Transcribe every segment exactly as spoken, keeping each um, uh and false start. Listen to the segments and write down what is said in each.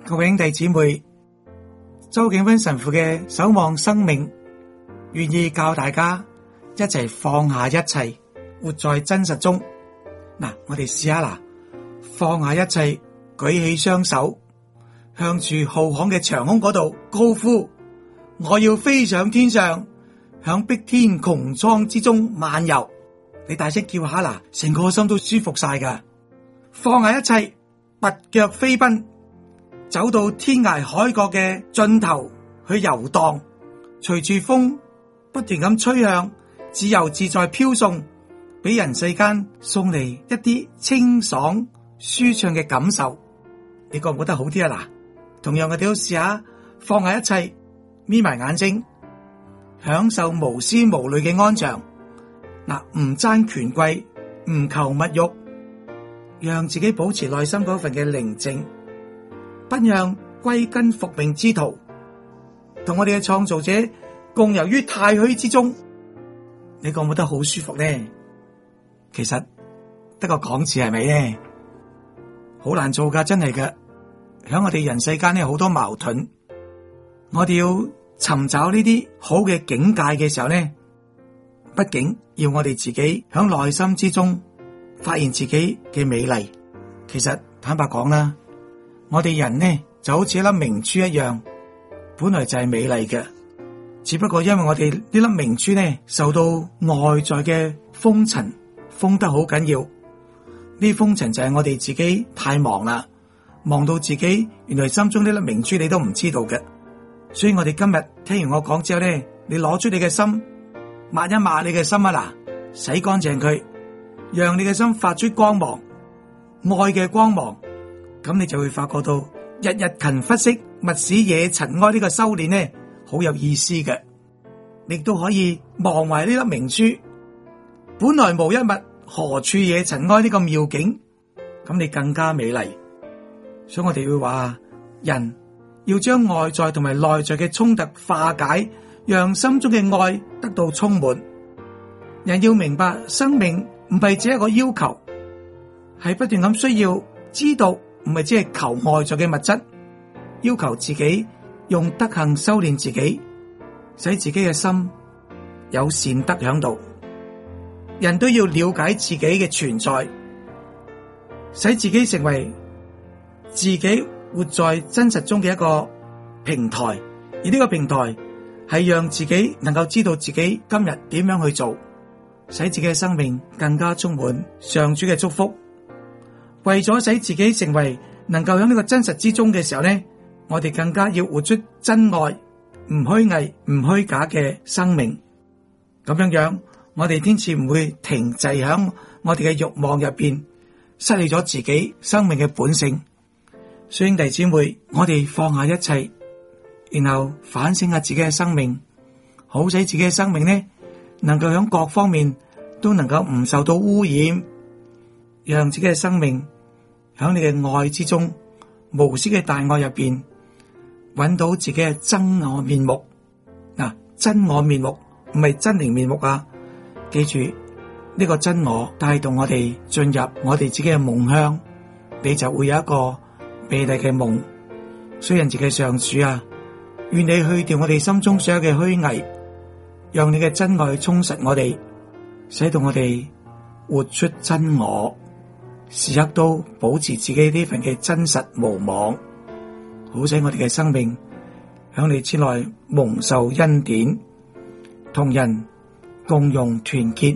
各位兄弟姊妹，周景芬神父嘅守望生命，願意教大家一齊放下一切，活在真實中。嗱，我哋試下啦，放下一切，舉起雙手，向住浩瀚嘅長空嗰度高呼：我要飛上天上，響碧天穹蒼之中漫遊。你大聲叫下啦，成個心都舒服晒噶。放下一切，拔腳飛奔，走到天涯海角嘅盡頭去遊蕩，隨住風不斷咁吹向，自由自在飄送，俾人世間送嚟一啲清爽舒暢嘅感受。你覺唔覺得好啲啊？嗱，同樣我哋都試下放下一切，眯埋眼睛，享受無思無慮嘅安詳。嗱，唔爭權貴，唔求物欲，讓自己保持內心嗰份嘅寧靜，不讓歸根復命之徒同我哋嘅創造者共遊於太虛之中。你覺唔覺得好舒服呢？其實得個講字係咪呢？好難做噶，真係噶。響我哋人世間呢，好多矛盾，我哋要尋找呢啲好嘅境界嘅時候呢，畢竟要我哋自己響內心之中發現自己嘅美麗。其實坦白講啦，我哋人呢就好似一粒明珠一樣，本來就係美麗嘅，只不過因為我哋呢粒明珠呢受到外在嘅風塵封得好緊要，呢風塵就係我哋自己太忙啦，忙到自己原來心中呢粒明珠你都唔知道嘅。所以我哋今日聽完我講之後呢，你攞出你嘅心，抹一抹你嘅心啊，嗱，洗乾淨佢，讓你嘅心發出光芒，愛嘅光芒，咁你就會發覺到日日勤拂拭，勿使惹塵埃呢個修煉呢，好有意思嘅。你都可以望埋呢粒明珠，本來無一物，何處惹塵埃呢個妙境，咁你更加美麗。所以我哋會話，人要將外在同埋內在嘅衝突化解，讓心中嘅愛得到充滿。人要明白，生命唔係只係一個要求，係不斷咁需要知道，唔係只係求外在嘅物質，要求自己用德行修煉自己，使自己嘅心有善德響度。人都要了解自己嘅存在，使自己成為自己活在真實中嘅一個平台，而呢個平台係讓自己能夠知道自己今日點樣去做，使自己嘅生命更加充滿上主嘅祝福。為咗使自己成為能夠喺呢個真實之中嘅時候呢，我哋更加要活出真愛，唔虛偽、唔虛假嘅生命。咁樣樣，我哋天賜唔會停滯喺我哋嘅慾望入邊，失去咗自己生命嘅本性。兄弟姊妹，我哋放下一切，然後反省下自己嘅生命，好使自己嘅生命呢，能夠喺各方面都能夠唔受到污染，讓自己嘅生命喺你嘅愛之中，無私嘅大愛入邊，揾到自己嘅真我面目。嗱，真我面目唔係真靈面目啊！記住呢個真我帶動我哋進入我哋自己嘅夢鄉，你就會有一個美麗嘅夢。所以人自己上主啊，願你去掉我哋心中所有嘅虛偽，讓你嘅真愛充實我哋，使到我哋活出真我，時刻都保持自己呢份嘅真實無妄，好使我哋嘅生命響你之內蒙受恩典，同人共融團結。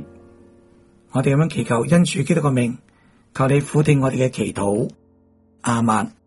我哋咁樣祈求恩主基督嘅名，求你俯聽我哋嘅祈禱。阿們。